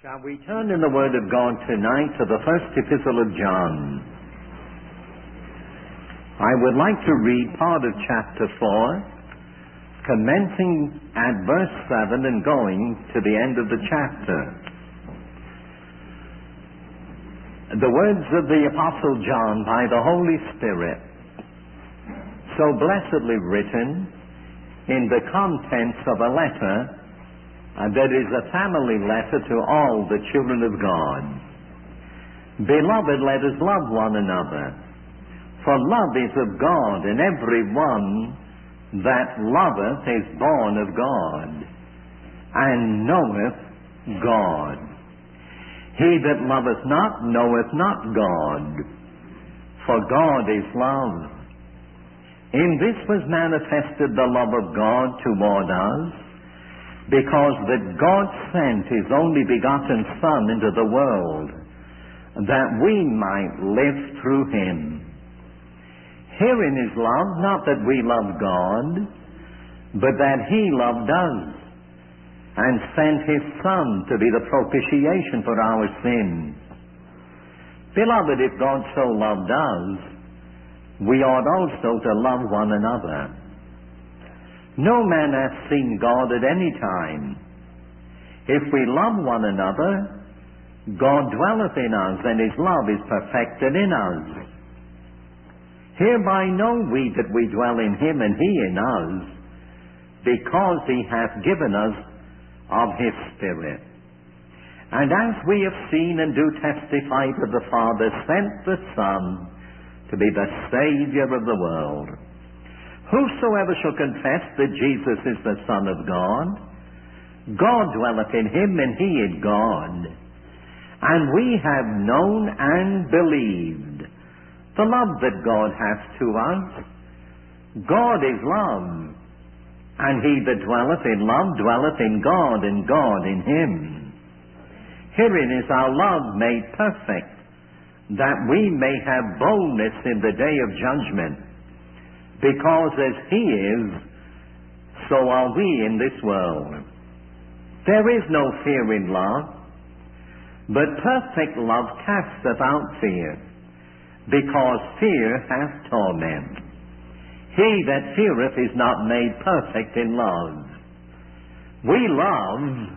Shall we turn in the Word of God tonight to the first epistle of John? I would like to read part of chapter 4, commencing at verse 7 and going to the end of the chapter. The words of the Apostle John by the Holy Spirit, so blessedly written in the contents of a letter that is a family letter to all the children of God. Beloved, let us love one another, for love is of God, and every one that loveth is born of God, and knoweth God. He that loveth not knoweth not God, for God is love. In this was manifested the love of God toward us, because that God sent His only begotten Son into the world, that we might live through Him. Herein is love, not that we love God, but that He loved us, and sent His Son to be the propitiation for our sins. Beloved, if God so loved us, we ought also to love one another. No man hath seen God at any time. If we love one another, God dwelleth in us, and His love is perfected in us. Hereby know we that we dwell in Him, and He in us, because He hath given us of His Spirit. And as we have seen and do testify that the Father sent the Son to be the Savior of the world. Whosoever shall confess that Jesus is the Son of God, God dwelleth in Him, and He in God. And we have known and believed the love that God hath to us. God is love, and he that dwelleth in love dwelleth in God, and God in him. Herein is our love made perfect, that we may have boldness in the day of judgment. Because as He is, so are we in this world. There is no fear in love, but perfect love casteth out fear, because fear hath torment. He that feareth is not made perfect in love. We love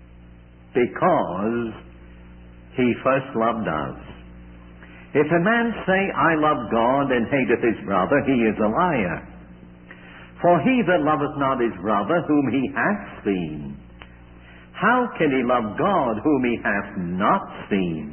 because He first loved us. If a man say, I love God, and hateth his brother, he is a liar. For he that loveth not his brother whom he hath seen, how can he love God whom he hath not seen?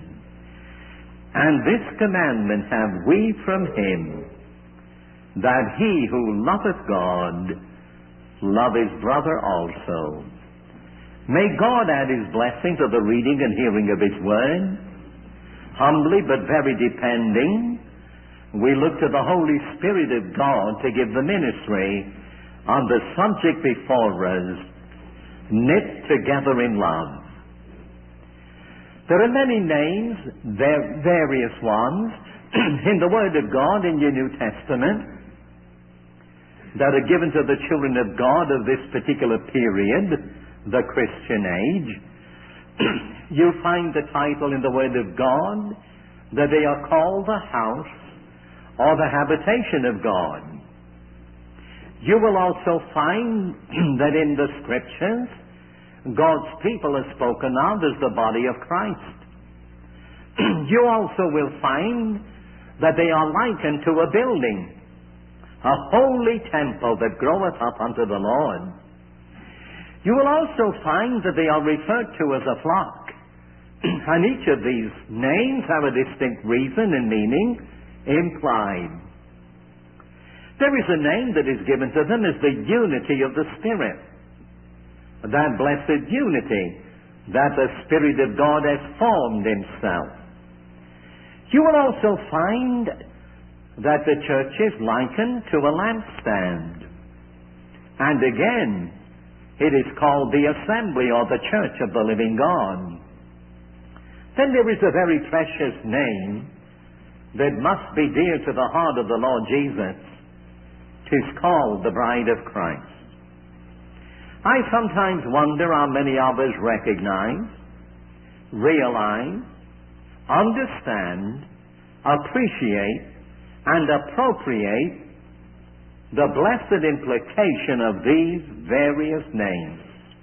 And this commandment have we from Him, that he who loveth God love his brother also. May God add His blessing to the reading and hearing of His word. Humbly but very depending, we look to the Holy Spirit of God to give the ministry on the subject before us, knit together in love. There are many names, various ones, in the Word of God in your New Testament that are given to the children of God of this particular period, the Christian age. You find the title in the Word of God that they are called the house or the habitation of God. You will also find that in the Scriptures God's people are spoken of as the body of Christ. You also will find that they are likened to a building, a holy temple that groweth up unto the Lord. You will also find that they are referred to as a flock. And each of these names have a distinct reason and meaning implied. There is a name that is given to them as the unity of the Spirit. That blessed unity that the Spirit of God has formed Himself. You will also find that the church is likened to a lampstand. And again, it is called the assembly or the church of the living God. Then there is a very precious name that must be dear to the heart of the Lord Jesus. 'Tis called the bride of Christ. I sometimes wonder how many of us recognize realize, understand, appreciate, and appropriate the blessed implication of these various names.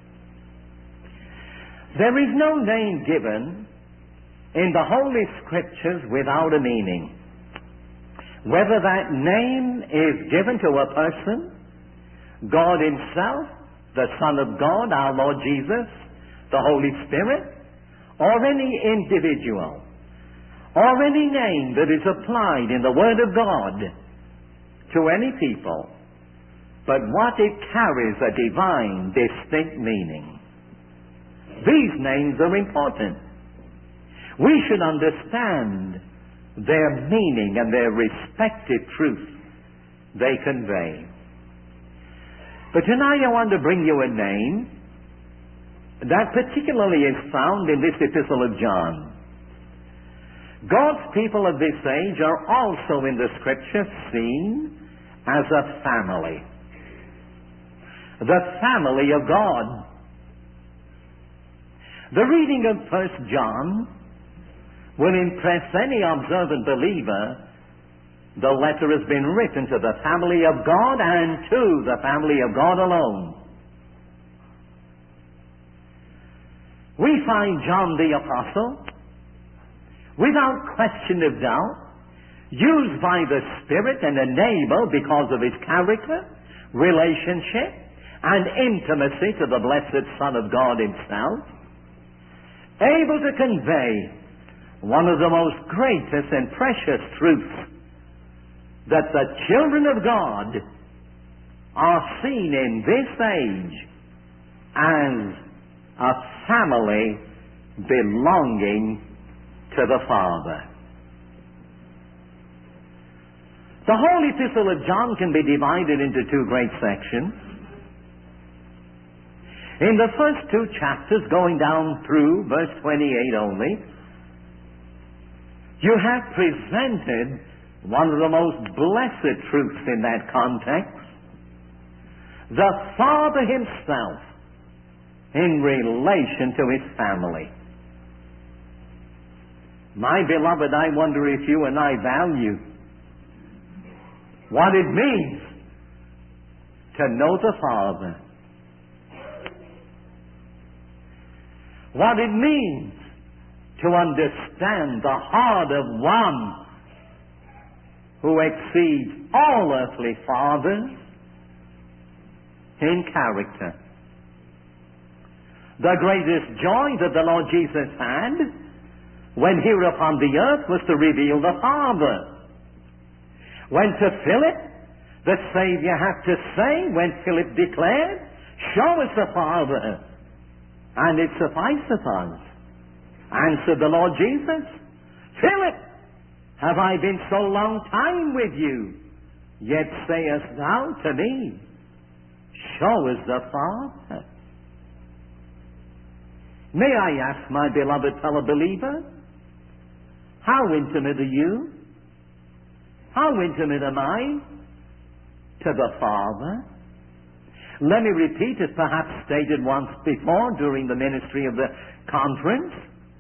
There is no name given in the Holy Scriptures without a meaning. Whether that name is given to a person, God Himself, the Son of God, our Lord Jesus, the Holy Spirit, or any individual, or any name that is applied in the Word of God to any people, but what it carries a divine, distinct meaning. These names are important. We should understand their meaning and their respective truth they convey. But tonight I want to bring you a name that particularly is found in this epistle of John. God's people of this age are also in the Scripture seen as a family. The family of God. The reading of 1 John will impress any observant believer. The letter has been written to the family of God and to the family of God alone. We find John the Apostle, without question of doubt, used by the Spirit and enabled because of his character, relationship, and intimacy to the blessed Son of God Himself, able to convey one of the most greatest and precious truths, that the children of God are seen in this age as a family belonging to the Father. The whole epistle of John can be divided into two great sections. In the first two chapters, going down through verse 28 only, you have presented one of the most blessed truths in that context. The Father Himself in relation to His family. My beloved, I wonder if you and I value what it means to know the Father. What it means to understand the heart of one who exceeds all earthly fathers in character. The greatest joy that the Lord Jesus had when here upon the earth was to reveal the Father. When to Philip, the Savior had to say, when Philip declared, "Show us the Father, and it sufficeth us." Answered the Lord Jesus, "Philip, have I been so long time with you, yet sayest thou to me, Show us the Father?" May I ask, my beloved fellow believer, how intimate are you? How intimate am I to the Father? Let me repeat, as perhaps stated once before during the ministry of the conference,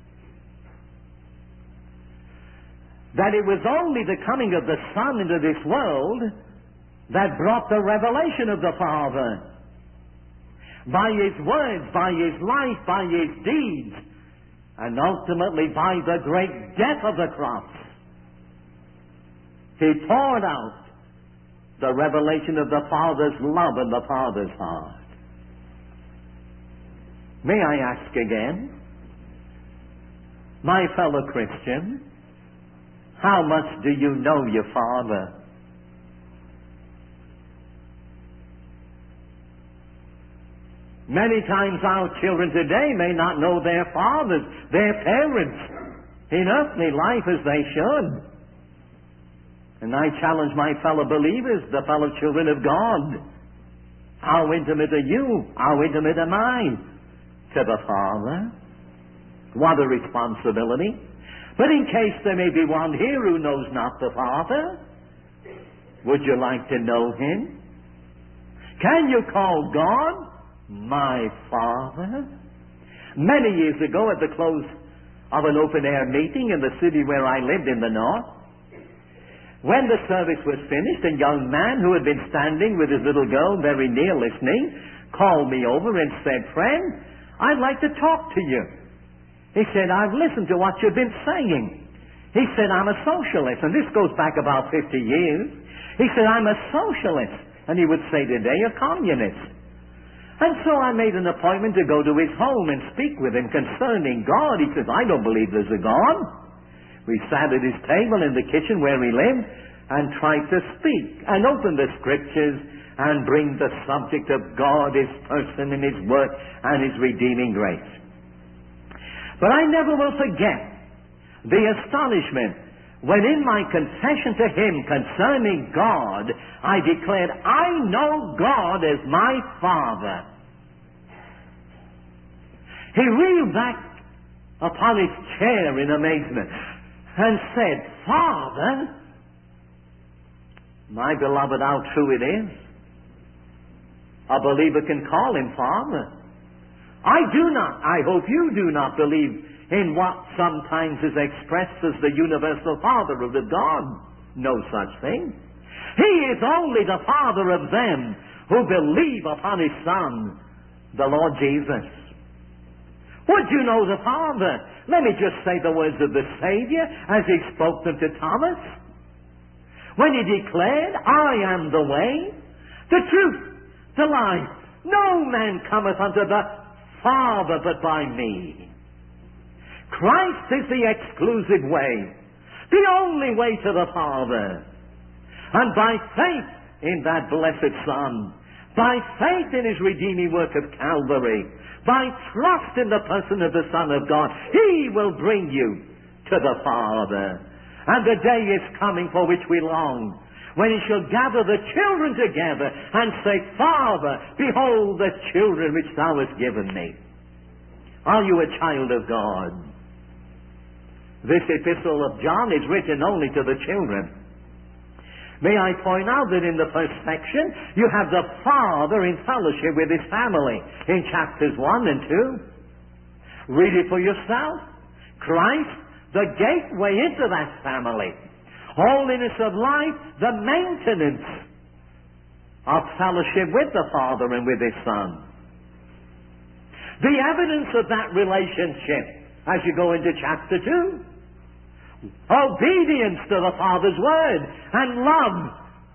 that it was only the coming of the Son into this world that brought the revelation of the Father. By His words, by His life, by His deeds, and ultimately by the great death of the cross, He poured out the revelation of the Father's love and the Father's heart. May I ask again, my fellow Christian, how much do you know your Father? Many times our children today may not know their fathers, their parents, in earthly life as they should. And I challenge my fellow believers, the fellow children of God, how intimate are you? How intimate am I to the Father? What a responsibility. But in case there may be one here who knows not the Father, would you like to know Him? Can you call God my Father? Many years ago, at the close of an open-air meeting in the city where I lived in the north. When the service was finished, a young man who had been standing with his little girl very near listening called me over and said, "Friend, I'd like to talk to you." He said, "I've listened to what you've been saying." He said, "I'm a socialist," and this goes back about 50 years. He said, "I'm a socialist," and he would say today, "a communist." And so I made an appointment to go to his home and speak with him concerning God. He says, "I don't believe there's a God." We sat at his table in the kitchen where he lived and tried to speak and open the Scriptures and bring the subject of God, His person and His work and His redeeming grace. But I never will forget the astonishment when in my confession to him concerning God, I declared, "I know God as my Father." He reeled back upon his chair in amazement and said, "Father?" My beloved, how true it is. A believer can call him Father. I hope you do not believe in what sometimes is expressed as the universal fatherhood of God. No such thing. He is only the Father of them who believe upon His Son, the Lord Jesus. Would you know the Father? Let me just say the words of the Savior as He spoke them to Thomas. When He declared, "I am the way, the truth, the life. No man cometh unto the Father but by me." Christ is the exclusive way, the only way to the Father. And by faith in that blessed Son, by faith in His redeeming work of Calvary, by trust in the person of the Son of God, He will bring you to the Father. And the day is coming for which we long, when He shall gather the children together and say, "Father, behold the children which Thou hast given me." Are you a child of God? This epistle of John is written only to the children. May I point out that in the first section, you have the Father in fellowship with His family in chapters 1 and 2. Read it for yourself. Christ, the gateway into that family. Holiness of life, the maintenance of fellowship with the Father and with His Son. The evidence of that relationship as you go into chapter 2. Obedience to the Father's word and love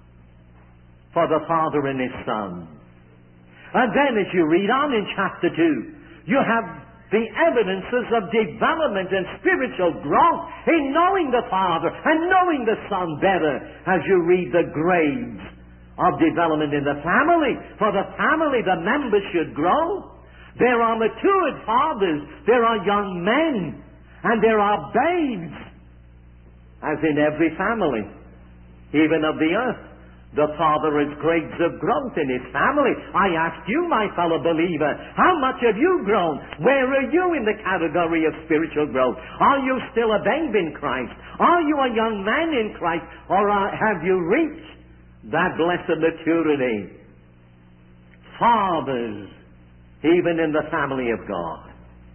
for the Father and His Son. And then as you read on in chapter 2, you have the evidences of development and spiritual growth in knowing the Father and knowing the Son better as you read the grades of development in the family. For the family, the members should grow. There are matured fathers, there are young men, and there are babes, as in every family, even of the earth. The Father has grades of growth in His family. I ask you, my fellow believer, how much have you grown? Where are you in the category of spiritual growth? Are you still a babe in Christ? Are you a young man in Christ? Or have you reached that blessed maturity? Fathers, even in the family of God.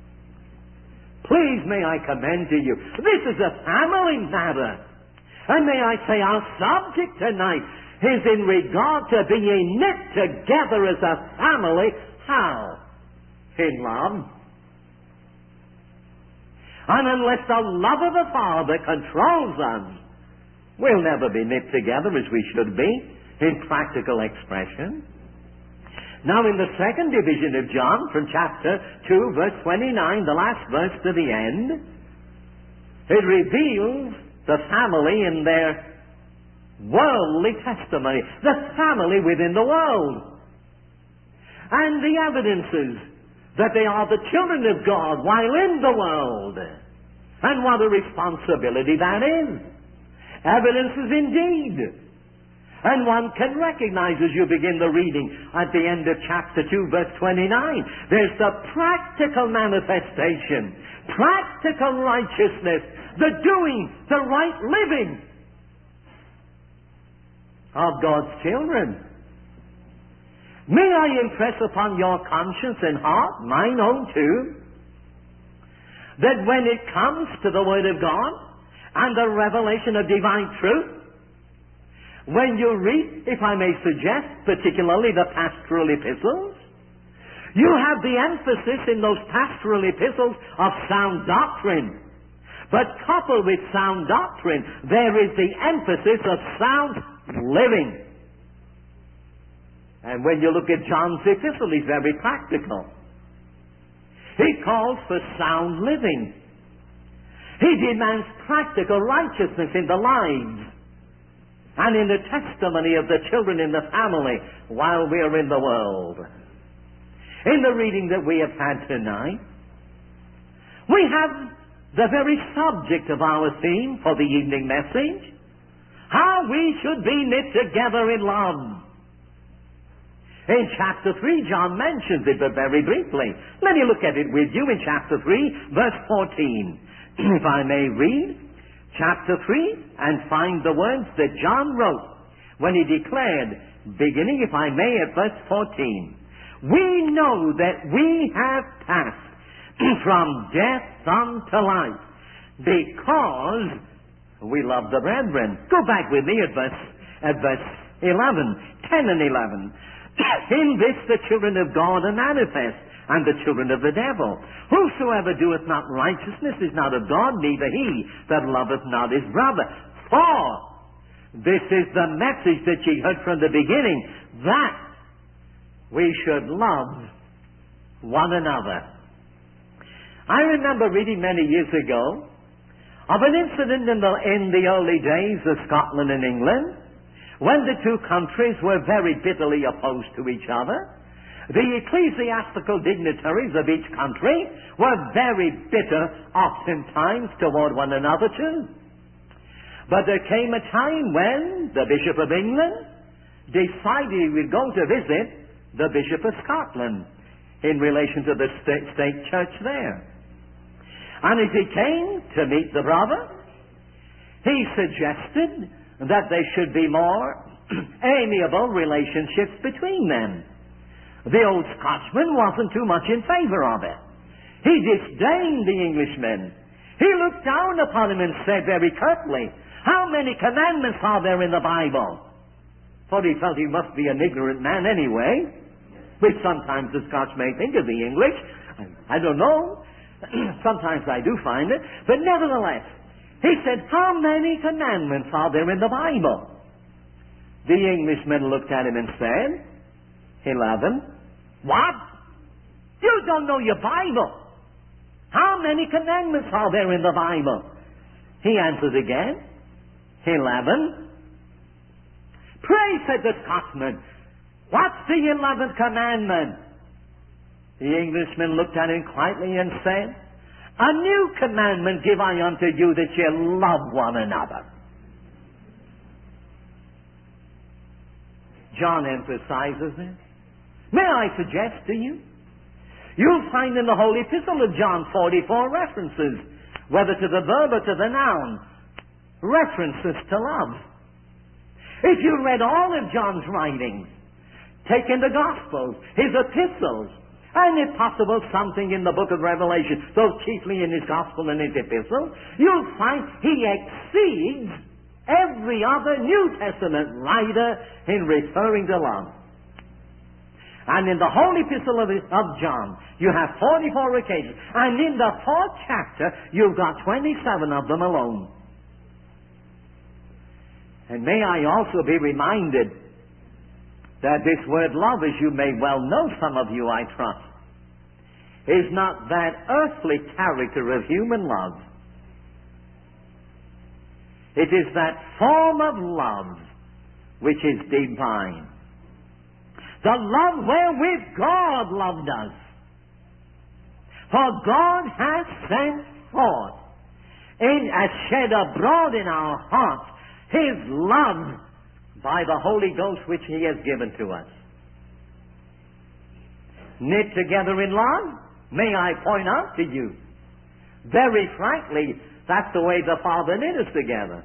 Please, may I commend to you, this is a family matter. And may I say our subject tonight is in regard to being knit together as a family. How? In love. And unless the love of the Father controls us, we'll never be knit together as we should be in practical expression. Now in the second division of John, from chapter 2, verse 29, the last verse to the end, it reveals the family in their worldly testimony, the family within the world, and the evidences that they are the children of God while in the world, and what a responsibility that is. Evidences indeed. And one can recognize as you begin the reading at the end of chapter 2, verse 29, there's the practical manifestation, practical righteousness, the doing, the right living of God's children. May I impress upon your conscience and heart, mine own too, that when it comes to the Word of God and the revelation of divine truth, when you read, if I may suggest, particularly the pastoral epistles, you have the emphasis in those pastoral epistles of sound doctrine. But coupled with sound doctrine, there is the emphasis of sound living. And when you look at John's epistle, he's very practical. He calls for sound living. He demands practical righteousness in the lives and in the testimony of the children in the family while we are in the world. In the reading that we have had tonight, we have the very subject of our theme for the evening message, how we should be knit together in love. In chapter 3, John mentions it, but very briefly. Let me look at it with you in chapter 3, verse 14. If I may read chapter 3 and find the words that John wrote when he declared, beginning, if I may, at verse 14, "We know that we have passed from death unto life, because we love the brethren." Go back with me at verse 11, 10 and 11. "In this the children of God are manifest, and the children of the devil. Whosoever doeth not righteousness is not of God, neither he that loveth not his brother. For this is the message that ye heard from the beginning, that we should love one another." I remember reading many years ago of an incident in the early days of Scotland and England, when the two countries were very bitterly opposed to each other. The ecclesiastical dignitaries of each country were very bitter oftentimes toward one another too. But there came a time when the Bishop of England decided he would go to visit the Bishop of Scotland in relation to the state church there. And as he came to meet the brother, he suggested that there should be more amiable relationships between them. The old Scotchman wasn't too much in favor of it. He disdained the Englishman. He looked down upon him and said very curtly, "How many commandments are there in the Bible?" For he felt he must be an ignorant man anyway, which sometimes the Scotch may think of the English. I don't know. Sometimes I do find it. But nevertheless, he said, "How many commandments are there in the Bible?" The Englishman looked at him and said, 11. "What? You don't know your Bible. How many commandments are there in the Bible?" He answered again, 11. "Pray," said the Scotsman, "what's the 11th commandment?" The Englishman looked at him quietly and said, "A new commandment give I unto you, that ye love one another." John emphasizes this. May I suggest to you, you'll find in the Holy Epistle of John 44 references, whether to the verb or to the noun, references to love. If you read all of John's writings, take in the Gospels, his epistles, and if possible something in the book of Revelation, though chiefly in his Gospel and his epistle, you'll find he exceeds every other New Testament writer in referring to love. And in the Holy Epistle of John, you have 44 occasions. And in the 4th chapter, you've got 27 of them alone. And may I also be reminded that this word love, as you may well know, some of you I trust, is not that earthly character of human love. It is that form of love which is divine. The love wherewith God loved us. For God has sent forth, has shed abroad in our hearts, His love by the Holy Ghost which He has given to us. Knit together in love, may I point out to you, very frankly, that's the way the Father knit us together.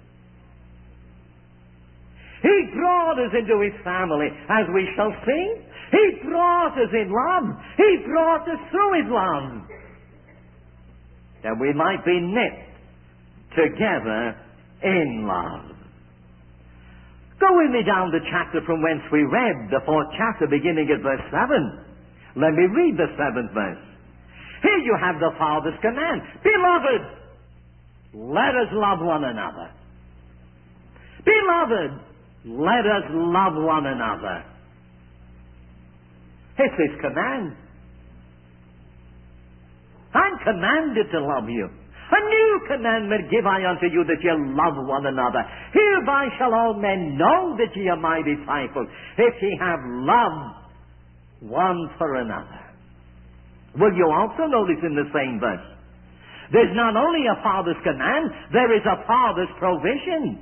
He brought us into His family, as we shall see. He brought us in love. He brought us through His love. that we might be knit together in love. Go with me down the chapter from whence we read, the 4th chapter, beginning at verse 7. Let me read the 7th verse. Here you have the Father's command. Beloved, let us love one another. Beloved, let us love one another. It's His command. I'm commanded to love you. A new commandment give I unto you, that ye love one another. Hereby shall all men know that ye are my disciples, if ye have love one for another. Will you also notice in the same verse, there's not only a Father's command, there is a Father's provision.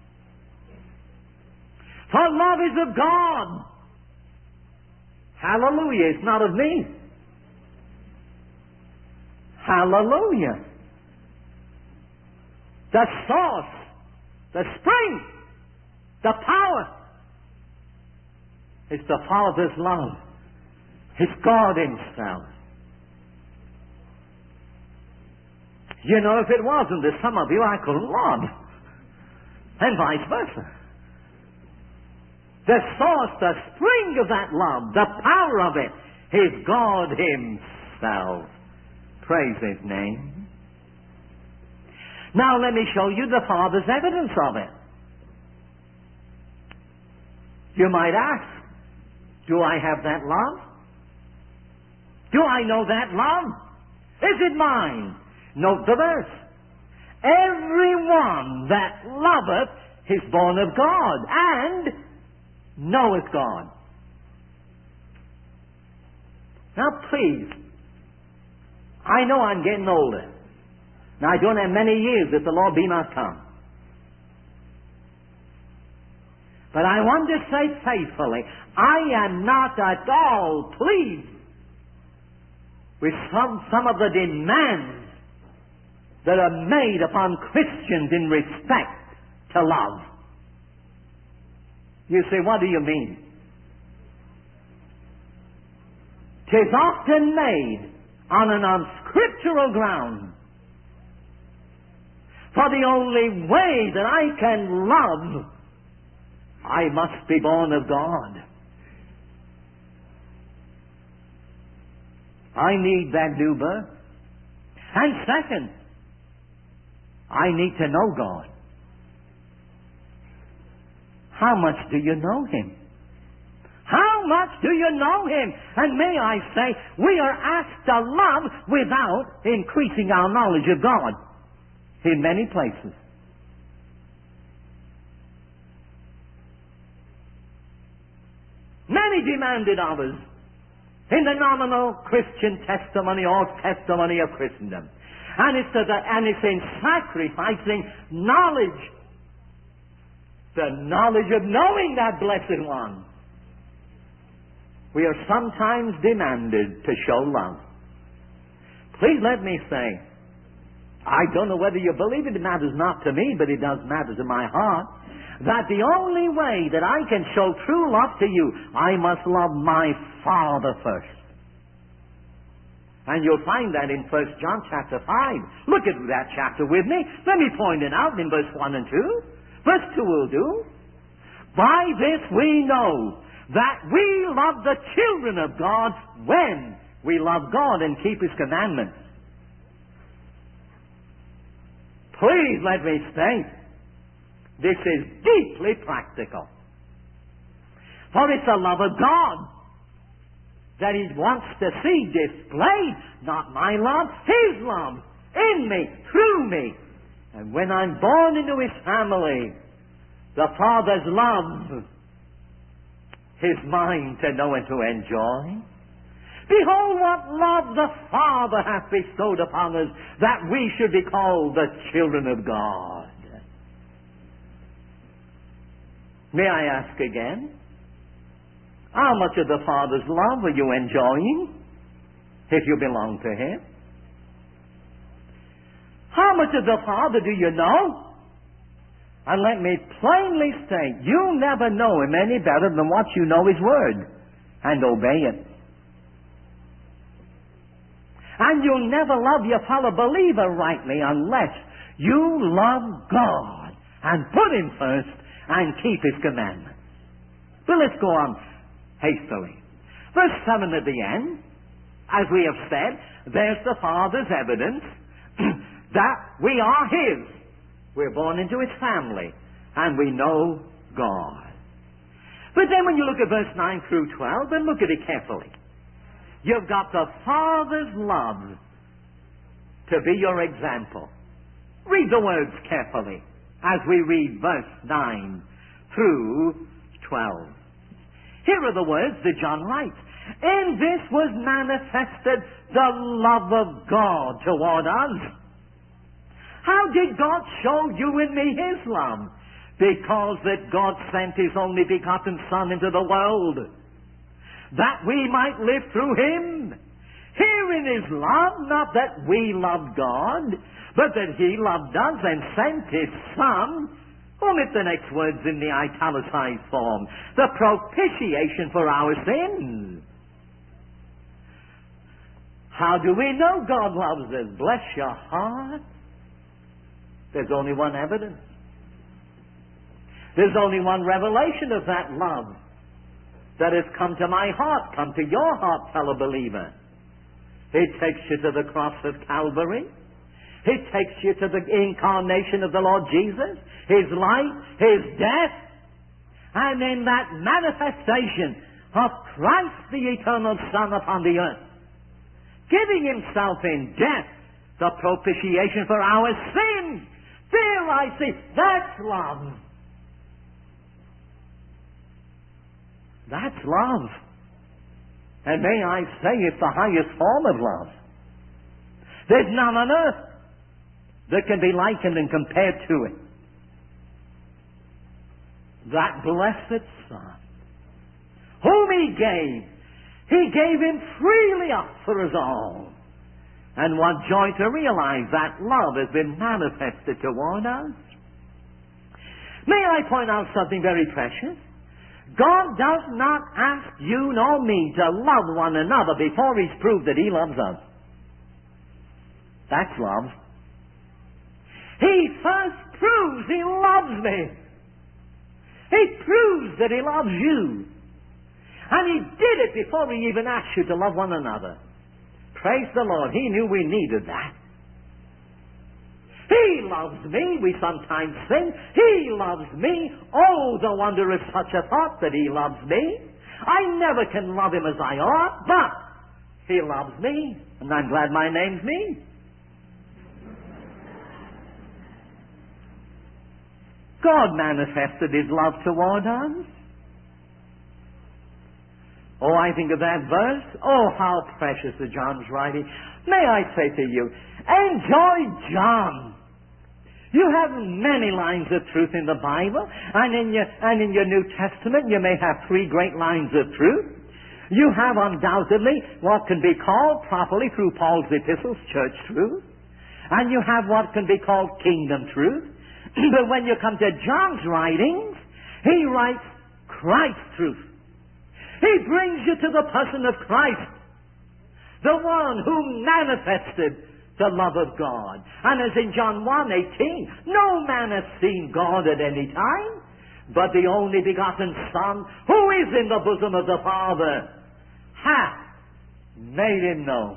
For love is of God. Hallelujah. It's not of me. Hallelujah. The source, the spring, the power is the Father's love. It's God Himself. You know, if it wasn't for some of you, I couldn't love. And vice versa. The source, the spring of that love, the power of it, is God Himself. Praise His name. Now let me show you the Father's evidence of it. You might ask, do I have that love? Do I know that love? Is it mine? Note the verse. Everyone that loveth is born of God, and knoweth God. Now please, I know I'm getting older. Now I don't have many years if the Lord be not come. But I want to say faithfully, I am not at all pleased with some of the demands that are made upon Christians in respect to love. You say, what do you mean? 'Tis often made on an unscriptural ground. For the only way that I can love, I must be born of God. I need that new birth. And second, I need to know God. How much do you know Him? How much do you know Him? And may I say, we are asked to love without increasing our knowledge of God in many places. Many demanded of us in the nominal Christian testimony or testimony of Christendom. And it's in sacrificing knowledge, the knowledge of knowing that Blessed One. We are sometimes demanded to show love. Please let me say, I don't know whether you believe it, it matters not to me, but it does matter to my heart, that the only way that I can show true love to you, I must love my Father first. And you'll find that in 1 John chapter 5. Look at that chapter with me. Let me point it out in verse 1 and 2. Verse 2 will do. By this we know that we love the children of God when we love God and keep His commandments. Please let me state, this is deeply practical. For it's the love of God that He wants to see displayed, not my love, His love in me, through me. And when I'm born into His family, the Father's love is mine to know and to enjoy. Behold what love the Father hath bestowed upon us, that we should be called the children of God. May I ask again? How much of the Father's love are you enjoying if you belong to Him? How much of the Father do you know? And let me plainly state, you'll never know Him any better than what you know His Word and obey it. And you'll never love your fellow believer rightly unless you love God and put Him first and keep His commandments. But let's go on hastily. Verse 7 at the end, as we have said, there's the Father's evidence that we are His. We're born into His family, and we know God. But then when you look at verse 9 through 12, then look at it carefully. You've got the Father's love to be your example. Read the words carefully as we read verse 9 through 12. Here are the words that John writes. In this was manifested the love of God toward us. How did God show you and me His love? Because that God sent His only begotten Son into the world, that we might live through Him. Herein is love, not that we loved God, but that He loved us and sent His Son. Omit the next words in the italicized form. The propitiation for our sins. How do we know God loves us? Bless your heart. There's only one evidence. There's only one revelation of that love that has come to my heart, come to your heart, fellow believer. It takes you to the cross of Calvary. It takes you to the incarnation of the Lord Jesus, His life, His death, and in that manifestation of Christ the eternal Son upon the earth, giving Himself in death, the propitiation for our sins. There I see, that's love. That's love. And may I say it's the highest form of love. There's none on earth that can be likened and compared to it. That blessed Son, whom He gave Him freely up for us all. And what joy to realize that love has been manifested toward us. May I point out something very precious? God does not ask you nor me to love one another before He's proved that He loves us. That's love. He first proves He loves me. He proves that He loves you. And He did it before He even asked you to love one another. Praise the Lord. He knew we needed that. He loves me. We sometimes sing, He loves me. Oh, the wonder of such a thought that He loves me. I never can love Him as I ought, but He loves me, and I'm glad my name's me. God manifested His love toward us. Oh, I think of that verse. Oh, how precious is John's writing. May I say to you, enjoy John. You have many lines of truth in the Bible, and in your New Testament you may have 3 great lines of truth. You have undoubtedly what can be called properly through Paul's epistles, church truth. And you have what can be called kingdom truth. But when you come to John's writings, he writes Christ truth. He brings you to the person of Christ, the one who manifested the love of God. And as in John 1:18, no man has seen God at any time, but the only begotten Son, who is in the bosom of the Father, hath made Him known.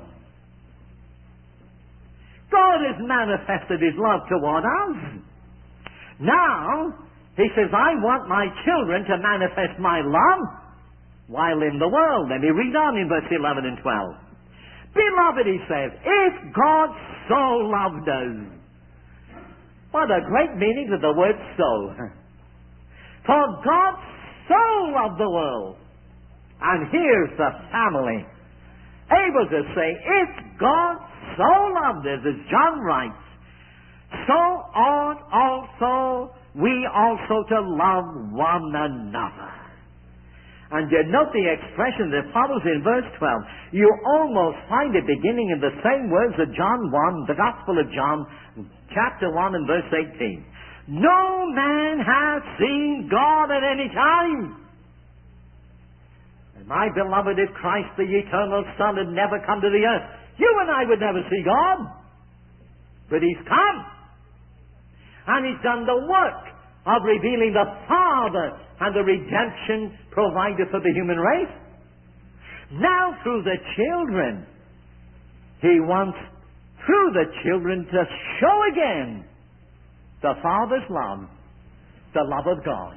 God has manifested His love toward us. Now, He says, I want my children to manifest my love while in the world. Let me read on in verse 11 and 12. Beloved, He says, if God so loved us. What a great meaning to the word so. For God so loved the world. And here's the family able to say, if God so loved us, as John writes, so ought also we also to love one another. And you note the expression that follows in verse 12. You almost find it beginning in the same words of John 1, the Gospel of John, chapter 1 and verse 18. No man has seen God at any time. And my beloved, if Christ the eternal Son had never come to the earth, You and I would never see God. But He's come. And He's done the work of revealing the Father and the redemption provided for the human race. Now through the children, He wants, through the children, to show again the Father's love, the love of God.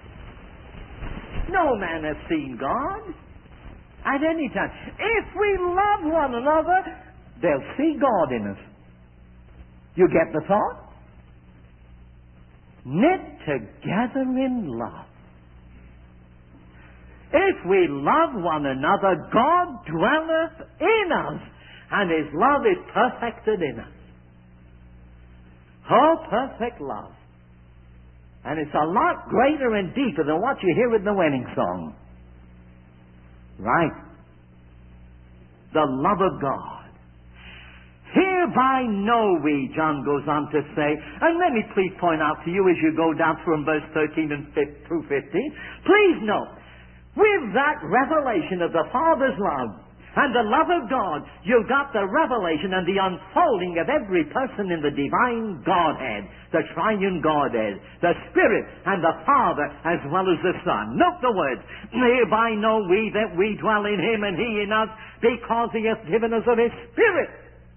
No man has seen God at any time. If we love one another, they'll see God in us. You get the thought? Knit together in love. If we love one another, God dwelleth in us, and His love is perfected in us. Oh, perfect love. And it's a lot greater and deeper than what you hear in the wedding song. Right? The love of God. Hereby know we, John goes on to say, and let me please point out to you as you go down from verse 13 and through 15, please note, with that revelation of the Father's love and the love of God, you've got the revelation and the unfolding of every person in the divine Godhead, the triune Godhead, the Spirit and the Father as well as the Son. Note the words, hereby know we that we dwell in Him and He in us, because He hath given us of His Spirit.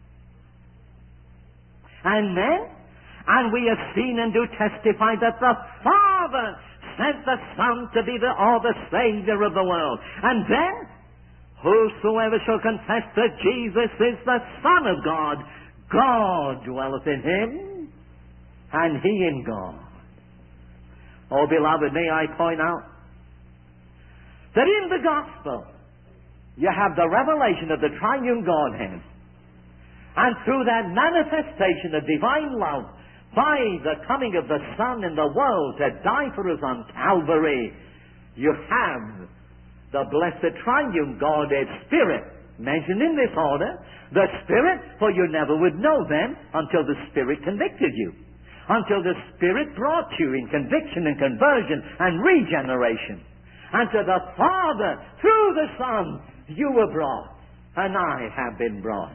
And then, and we have seen and do testify that the Father sent the Son to be the Savior of the world. And then, whosoever shall confess that Jesus is the Son of God, God dwelleth in Him, and He in God. Oh, beloved, may I point out that in the Gospel, you have the revelation of the triune Godhead. And through that manifestation of divine love, by the coming of the Son in the world to die for us on Calvary, you have the blessed triune Godhead Spirit, mentioned in this order. The Spirit, for you never would know them until the Spirit convicted you. Until the Spirit brought you in conviction and conversion and regeneration. And to the Father, through the Son, you were brought, and I have been brought.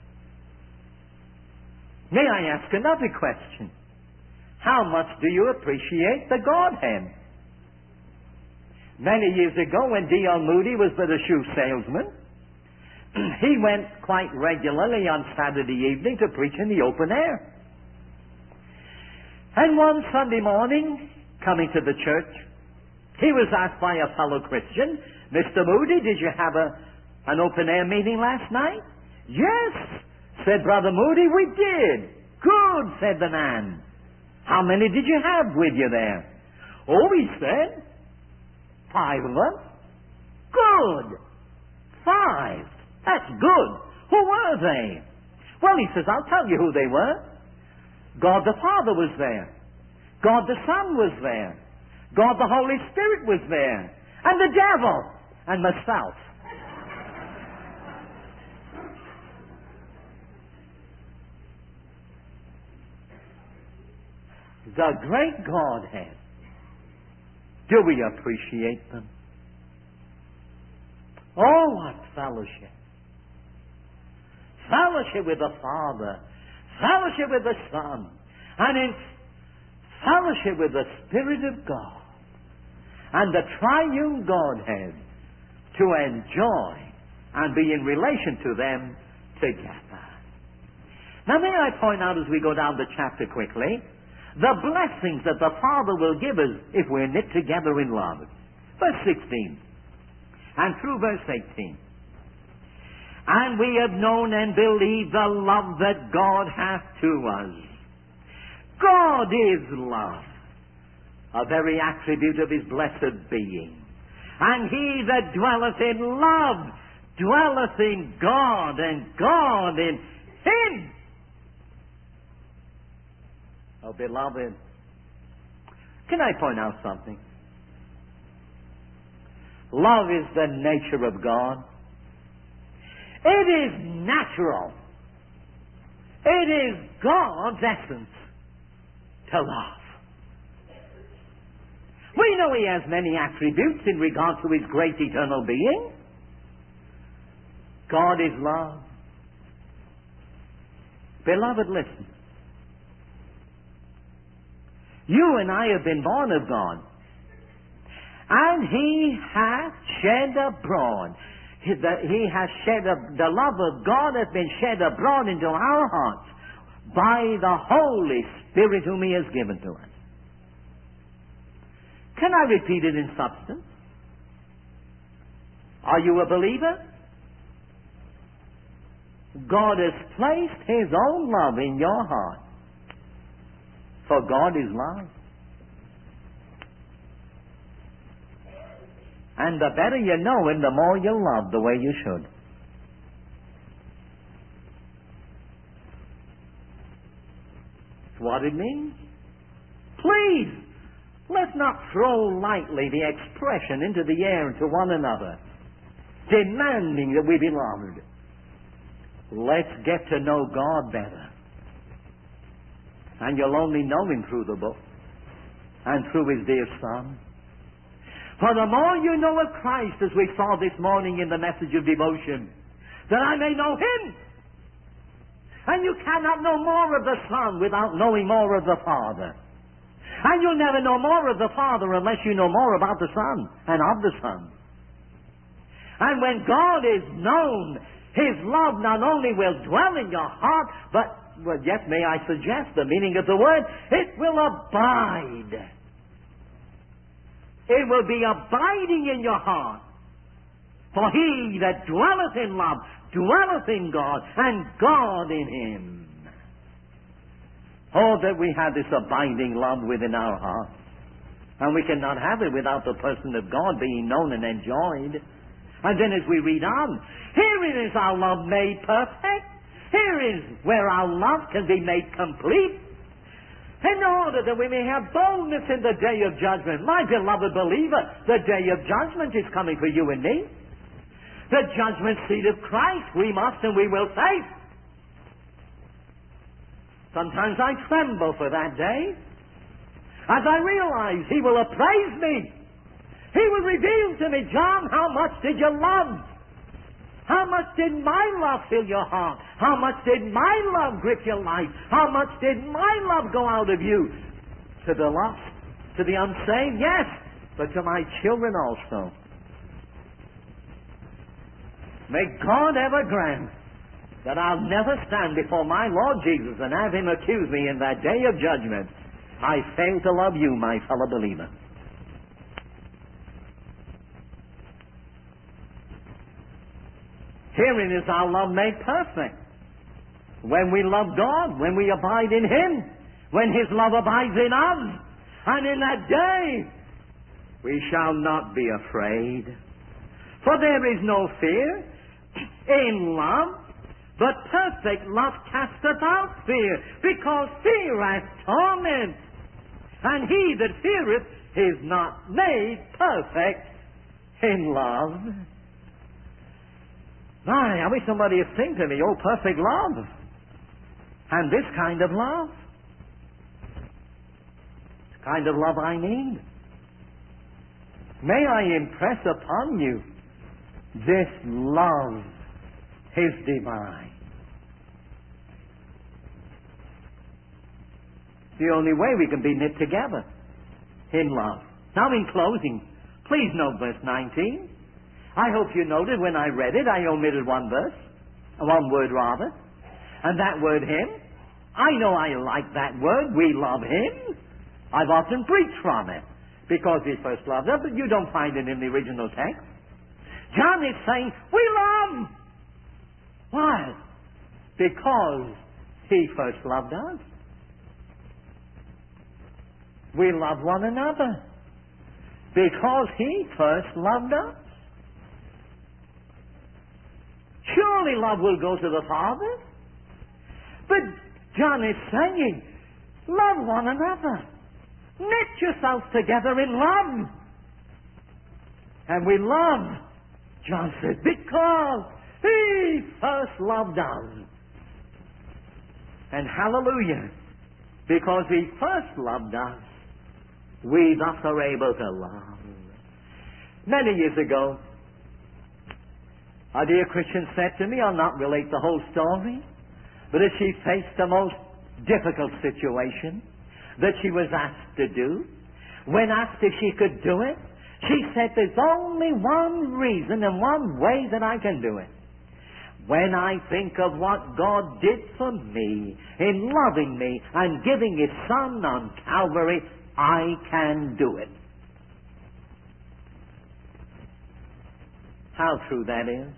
May I ask another question? How much do you appreciate the Godhead? Many years ago, when D.L. Moody was but a shoe salesman, he went quite regularly on Saturday evening to preach in the open air. And one Sunday morning, coming to the church, he was asked by a fellow Christian, Mr. Moody, did you have an open air meeting last night? Yes, said Brother Moody, we did. Good, said the man. How many did you have with you there? Oh, he said, 5 of them. Good. 5. That's good. Who were they? Well, he says, I'll tell you who they were. God the Father was there. God the Son was there. God the Holy Spirit was there. And the devil. And myself. The great Godhead. Do we appreciate them? Oh, what fellowship. Fellowship with the Father. Fellowship with the Son. And in fellowship with the Spirit of God. And the triune Godhead. To enjoy and be in relation to them together. Now may I point out as we go down the chapter quickly, the blessings that the Father will give us if we're knit together in love. Verse 16 and through verse 18. And we have known and believed the love that God hath to us. God is love, a very attribute of His blessed being. And he that dwelleth in love dwelleth in God, and God in him. Oh, beloved, can I point out something? Love is the nature of God. It is natural. It is God's essence to love. We know He has many attributes in regard to His great eternal being. God is love. Beloved, listen. You and I have been born of God. And He hath shed abroad. The love of God has been shed abroad into our hearts by the Holy Spirit whom He has given to us. Can I repeat it in substance? Are you a believer? God has placed His own love in your heart. For God is love. And the better you know Him, the more you love the way you should. That's what it means. Please, let's not throw lightly the expression into the air to one another, demanding that we be loved. Let's get to know God better. And you'll only know Him through the book and through His dear Son. For the more you know of Christ, as we saw this morning in the message of devotion, that I may know Him. And you cannot know more of the Son without knowing more of the Father. And you'll never know more of the Father unless you know more about the Son and of the Son. And when God is known, His love not only will dwell in your heart, but, well, yes, may I suggest the meaning of the word, it will abide. It will be abiding in your heart. For he that dwelleth in love dwelleth in God, and God in him. Oh, that we have this abiding love within our hearts. And we cannot have it without the person of God being known and enjoyed. And then as we read on, herein is our love made perfect. Here is where our love can be made complete. In order that we may have boldness in the day of judgment. My beloved believer, the day of judgment is coming for you and me. The judgment seat of Christ we must and we will face. Sometimes I tremble for that day, as I realize He will appraise me. He will reveal to me, John, how much did you love? How much did my love fill your heart? How much did my love grip your life? How much did my love go out of you? To the lost, to the unsaved, yes, but to my children also. May God ever grant that I'll never stand before my Lord Jesus and have Him accuse me in that day of judgment. I failed to love you, my fellow believer. Herein is our love made perfect. When we love God, when we abide in Him, when His love abides in us, and in that day we shall not be afraid. For there is no fear in love, but perfect love casteth out fear, because fear hath torment. And he that feareth is not made perfect in love. My, I wish somebody would sing to me, oh, perfect love. And this kind of love. This kind of love I need. May I impress upon you, this love is divine. The only way we can be knit together in love. Now in closing, please note verse 19. I hope you noted when I read it, I omitted one word rather. And that word Him. I know I like that word. We love Him. I've often preached from it because He first loved us, but you don't find it in the original text. John is saying, we love. Why? Because He first loved us. We love one another because He first loved us. Surely love will go to the Father. But John is saying, love one another. Knit yourselves together in love. And we love, John said, because He first loved us. And hallelujah, because He first loved us, we thus are able to love. Many years ago, a dear Christian said to me, I'll not relate the whole story, But as she faced the most difficult situation that she was asked to do, when asked if she could do it, she said, there's only one reason and one way that I can do it. When I think of what God did for me in loving me and giving His Son on Calvary, I can do it. How true that is.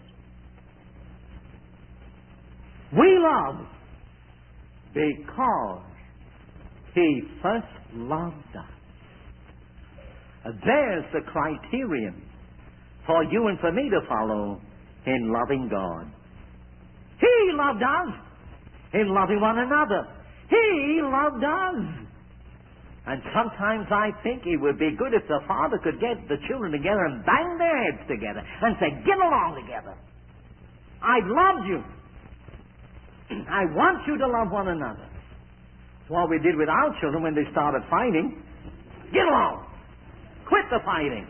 We love because He first loved us. There's the criterion for you and for me to follow in loving God. He loved us in loving one another. He loved us. And sometimes I think it would be good if the father could get the children together and bang their heads together and say, get along together. I loved you. I want you to love one another. That's what we did with our children when they started fighting. Get along. Quit the fighting.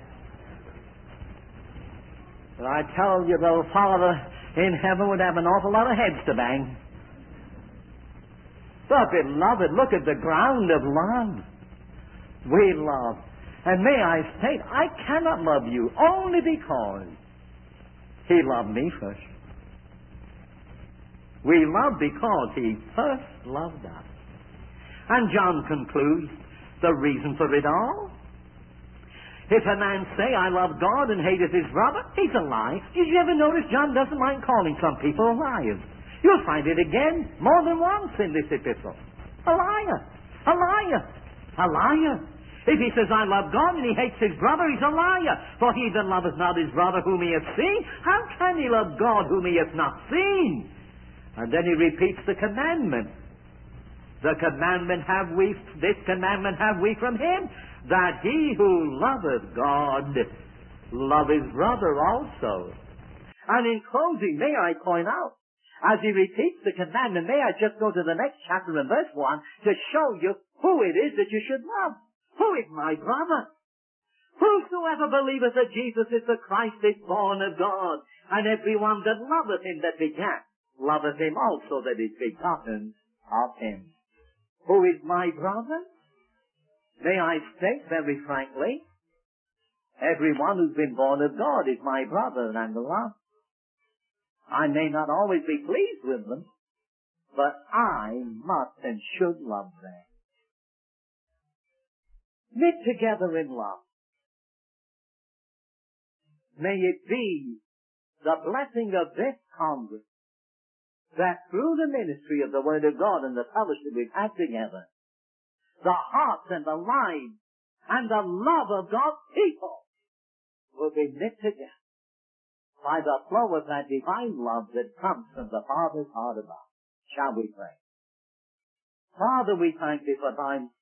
But I tell you, the Father in heaven would have an awful lot of heads to bang. But beloved, look at the ground of love. We love. And may I state, I cannot love you only because He loved me first. We love because He first loved us. And John concludes the reason for it all. If a man say, I love God and hateth his brother, he's a liar. Did you ever notice John doesn't mind calling some people liars? You'll find it again more than once in this epistle. A liar. A liar. A liar. If he says, I love God and he hates his brother, he's a liar. For he that loveth not his brother whom he hath seen, how can he love God whom he hath not seen? And then he repeats the commandment. This commandment have we from him, that he who loveth God love his brother also. And in closing, may I point out, as he repeats the commandment, may I just go to the next chapter in verse 1 to show you who it is that you should love. Who is my brother? Whosoever believeth that Jesus is the Christ is born of God, and everyone that loveth him that begat, loveth him also that is begotten of him. Who is my brother? May I state very frankly, everyone who's been born of God is my brother and beloved. I may not always be pleased with them, but I must and should love them. Knit together in love. May it be the blessing of this Congress that through the ministry of the Word of God and the fellowship we've had together, the hearts and the lives and the love of God's people will be knit together by the flow of that divine love that comes from the Father's heart above. Shall we pray? Father, we thank Thee for Thine